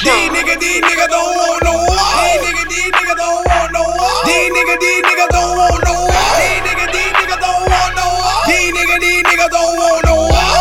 These niggas don't want no war. These niggas don't want no war. These niggas don't want no war. These niggas don't want no war. These niggas don't want no war.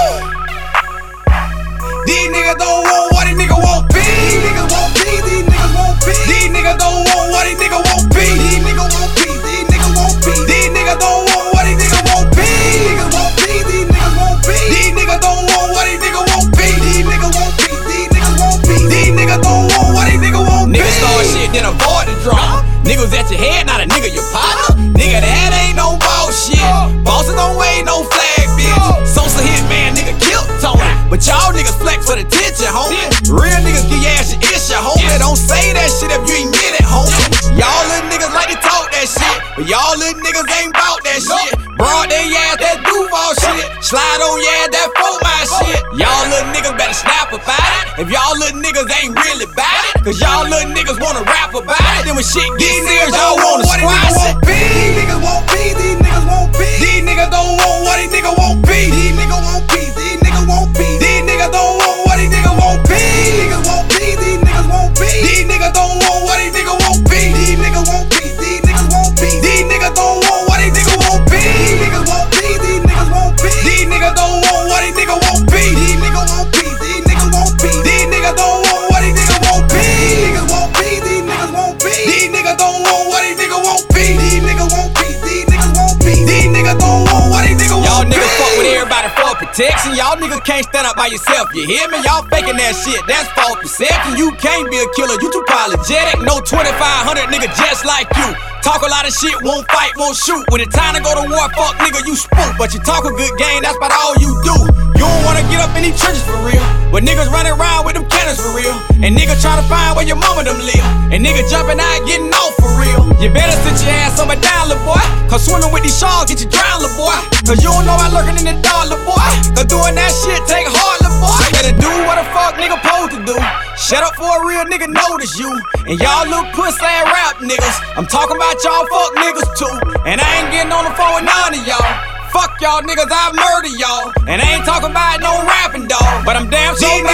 These niggas don't want what these niggas want peace. These niggas want peace. These niggas want peace. These niggas don't want what these niggas want peace. These niggas want peace. These niggas want peace. These niggas don't want what these niggas want peace. These niggas want peace. These niggas want peace. These niggas don't want what these niggas want peace. These niggas want peace. These niggas want peace. These niggas don't want what these niggas want peace. Niggas start shit, then avoid the drama. Niggas at your head, not a nigga your partner. Nigga, that ain't no bullshit. Bosses don't wait no flag, bitch. Sosa hit man, nigga killed Tony. But y'all niggas flex for the attention, homie. Real niggas get your ass your issue, homie. Don't say that shit if you ain't get it, homie. Y'all little niggas like to talk that shit, but y'all little niggas ain't bout that shit. Broad they ass that Duval shit. Slide on your ass that 4-mile shit. Y'all little niggas better snap about it. If y'all little niggas ain't really bout it, cause y'all little niggas wanna rap about it. Then when shit get serious, y'all wanna squash it. These niggas want peace. These niggas want peace. These niggas don't want what these niggas want peace. These niggas want peace. These niggas want peace. These niggas don't want what these niggas want peace. These niggas want peace. These niggas want peace. These niggas don't want what these niggas want peace. These niggas want peace. These niggas want peace. These niggas don't want what these niggas want peace. These niggas want peace. These niggas want peace. These niggas don't want what these niggas want peace. These niggas want peace. These niggas want peace. These niggas don't want what these niggas want peace. These niggas want peace. These niggas want peace. These niggas don't want what these niggas want peace. These niggas want peace. These niggas want peace. These niggas don't want what these niggas want peace. Y'all niggas fuck with everybody for protection. Y'all niggas can't stand up by yourself, you hear me? Y'all faking that shit, that's false perception. You can't be a killer, you too apologetic. No 2500 nigga just like you. Talk a lot of shit, won't fight, won't shoot. When it's time to go to war, fuck nigga, you spook. But you talk a good game, that's about all you do. You don't wanna get up in these trenches for real, but niggas running around with them cannons for real. And niggas trying to find where your mama them live. And niggas jumping out, getting off for real. You better sit your ass on my down, little boy. Cause swimming with these sharks get you drowned, little boy. Cause you don't know I'm lurking in the dark, little boy. Cause doing that shit take hard, little boy. Better do what the fuck nigga supposed to do. Shut up for a real nigga notice you. And y'all little pussy ass rap niggas. I'm talking about y'all fuck niggas too. And I ain't getting on the phone with none of y'all. Fuck y'all niggas, I murder y'all. And I ain't talking about no rapping, dog. But I'm damn sure